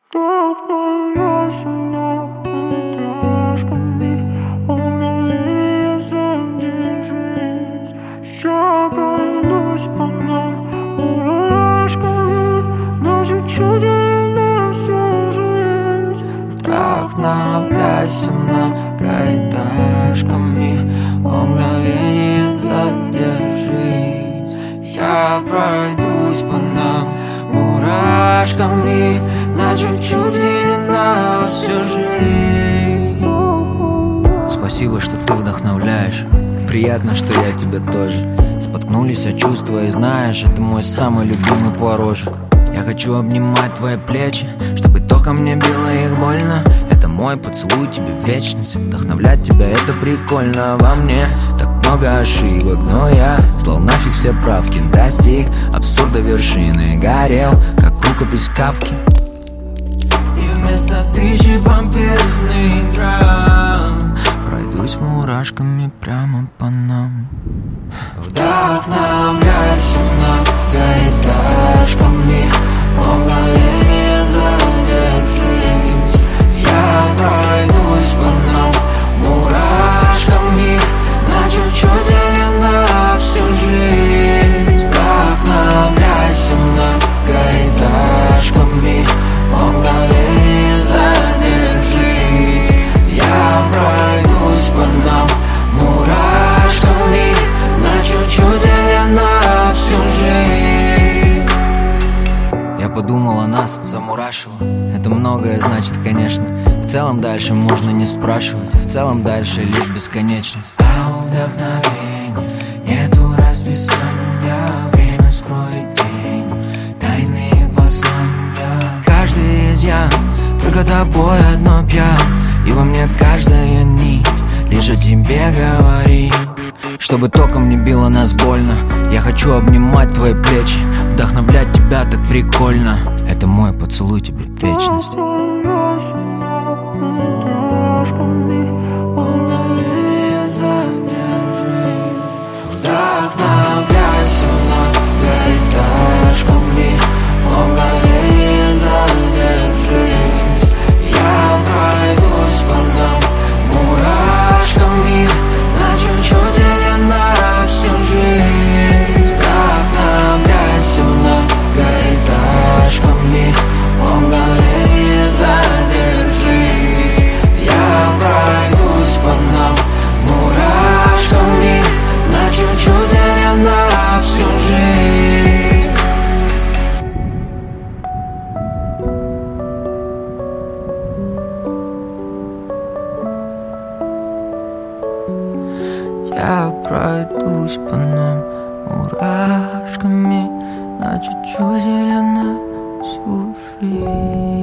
Вдохновляйся ноготочками, мгновение задержись. Я пройдусь по нам мурашками, даже чудо на всю жизнь. Вдохновляйся многоэтажками, мгновение задержись. Я пройдусь по нам мурашками, на чуть-чуть вделена всю жизнь. Спасибо, что ты вдохновляешь. Приятно, что я тебя тоже. Споткнулись о чувства, и знаешь, это мой самый любимый порожек. Я хочу обнимать твои плечи, чтобы током мне било их больно. Это мой поцелуй тебе в вечность. Вдохновлять тебя это прикольно. Во мне так много ошибок, но я слал нафиг все правки. Достиг абсурда вершины, горел, как рукопись Кафки. И вместо тысячи вампирных драм пройдусь мурашками прямо по нам. Вдохновляйся многоэтажками, мгновение задержись. Я пройдусь по нам мурашками, на чуть-чуть на всю жизнь. Вдохновляйся многоэтажками, мгновение задержись. Я пройдусь по нам мурашками, на чуть-чуть на всю жизнь. Я подумал о нас, замурашило. Это многое значит, конечно. В целом дальше можно не спрашивать. В целом дальше лишь бесконечность. А у вдохновения нету расписания. Время скроет день, тайные послания. Каждый изъян, только тобой одно пьян. И во мне каждая нить лишь о тебе говорит. Чтобы током не било нас больно. Я хочу обнимать твои плечи, вдохновлять тебя так прикольно. Это мой поцелуй тебе в вечность. Мгновение задержись. Вдохновляйся многоэтажками, мгновение задержись. Я пройдусь по нам мурашками, на чуть-чуть на всю жизнь. Вдохновляйся многоэтажками, мгновение задержись. Я пройдусь по нам мурашками, на чуть-чуть на всю жизнь. Я пройдусь по нам мурашками, на чуть-чуть на всю жизнь.